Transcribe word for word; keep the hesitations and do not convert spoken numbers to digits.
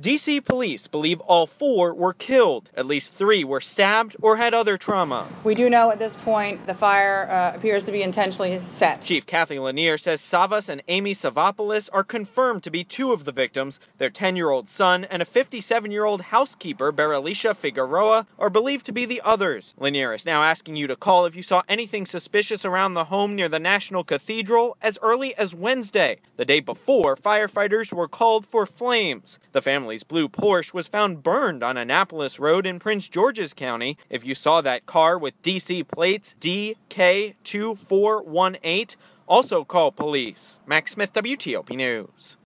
D C police believe all four were killed. At least three were stabbed or had other trauma. We do know at this point the fire uh, appears to be intentionally set. Chief Kathy Lanier says Savas and Amy Savopoulos are confirmed to be two of the victims. Their ten-year-old son and a fifty-seven-year-old housekeeper, Beralicia Figueroa, are believed to be the others. Lanier is now asking you to call if you saw anything suspicious around the home near the National Cathedral as early as Wednesday, the day before firefighters were called for flames. The family's blue Porsche was found burned on Annapolis Road in Prince George's County. If you saw that car with D C plates D K two four one eight, also call police. Max Smith, W T O P News.